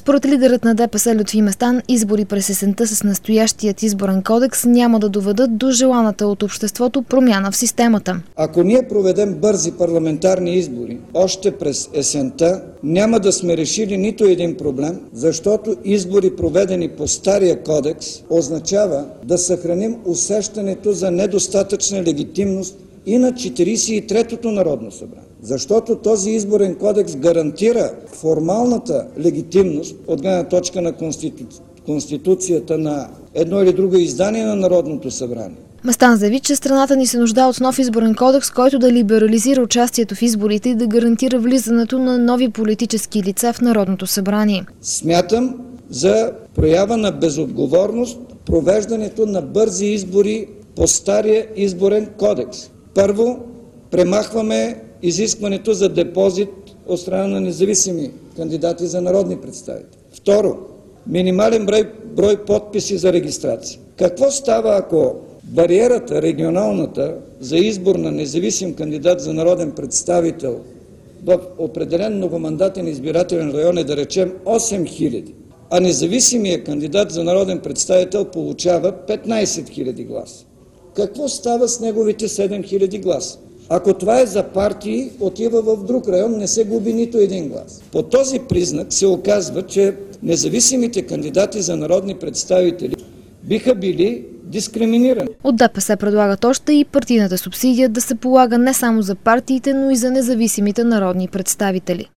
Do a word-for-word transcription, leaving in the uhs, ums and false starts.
Според лидерът на ДПС Лютви Местан, избори през есента с настоящият изборен кодекс няма да доведат до желаната от обществото промяна в системата. Ако ние проведем бързи парламентарни избори още през есента, няма да сме решили нито един проблем, защото избори, проведени по стария кодекс, означава да съхраним усещането за недостатъчна легитимност и на четиридесет и третото Народно събрание. Защото този изборен кодекс гарантира формалната легитимност от гледна точка на конститу... Конституцията на едно или друго издание на Народното събрание. Местан заяви, че страната ни се нуждае от нов изборен кодекс, който да либерализира участието в изборите и да гарантира влизането на нови политически лица в Народното събрание. Смятам за проява на безотговорност провеждането на бързи избори по стария изборен кодекс. Първо, премахваме изискването за депозит от страна на независими кандидати за народни представители. Второ, минимален брой, брой подписи за регистрация. Какво става, ако бариерата, регионалната, за избор на независим кандидат за народен представител в определен многомандатен избирателен район е, да речем, осем хиляди, а независимият кандидат за народен представител получава петнайсет хиляди гласа? Какво става с неговите седем хиляди гласа? Ако това е за партии, отива в друг район, не се губи нито един глас. По този признак се оказва, че независимите кандидати за народни представители биха били дискриминирани. От ДПС предлагат още и партийната субсидия да се полага не само за партиите, но и за независимите народни представители.